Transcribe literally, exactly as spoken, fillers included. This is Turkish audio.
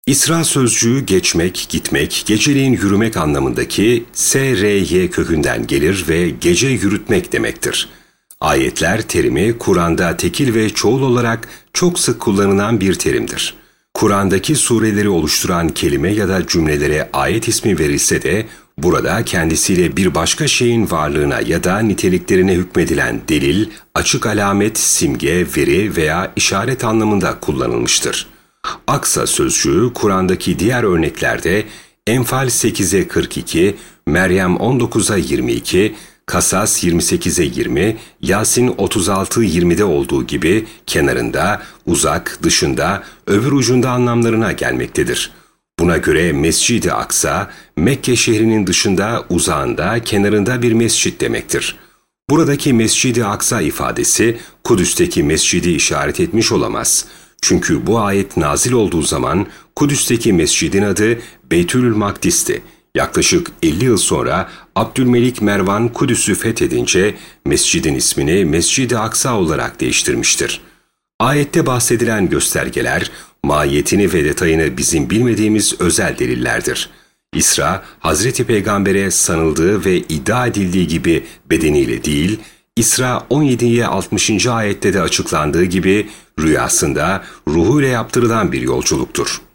İsra sözcüğü geçmek, gitmek, geceleyin yürümek anlamındaki S R Y kökünden gelir ve gece yürütmek demektir. Ayetler terimi Kur'an'da tekil ve çoğul olarak çok sık kullanılan bir terimdir. Kur'an'daki sureleri oluşturan kelime ya da cümlelere ayet ismi verilse de burada kendisiyle bir başka şeyin varlığına ya da niteliklerine hükmedilen delil, açık alamet, simge, veri veya işaret anlamında kullanılmıştır. Aksa sözcüğü Kur'an'daki diğer örneklerde Enfal sekize kırk iki, Meryem on dokuza yirmi iki, Kasas yirmi sekize yirmi, Yasin otuz altı yirmide olduğu gibi kenarında, uzak, dışında, öbür ucunda anlamlarına gelmektedir. Buna göre Mescid-i Aksa, Mekke şehrinin dışında, uzağında, kenarında bir mescit demektir. Buradaki Mescid-i Aksa ifadesi, Kudüs'teki mescidi işaret etmiş olamaz. Çünkü bu ayet nazil olduğu zaman Kudüs'teki mescidin adı Beytül Makdis'ti. Yaklaşık elli yıl sonra Abdülmelik Mervan Kudüs'ü fethedince mescidin ismini Mescid-i Aksa olarak değiştirmiştir. Ayette bahsedilen göstergeler, mahiyetini ve detayını bizim bilmediğimiz özel delillerdir. İsra, Hazreti Peygamber'e sanıldığı ve iddia edildiği gibi bedeniyle değil, İsra on yediye altmışıncı ayette de açıklandığı gibi rüyasında ruhuyla yaptırılan bir yolculuktur.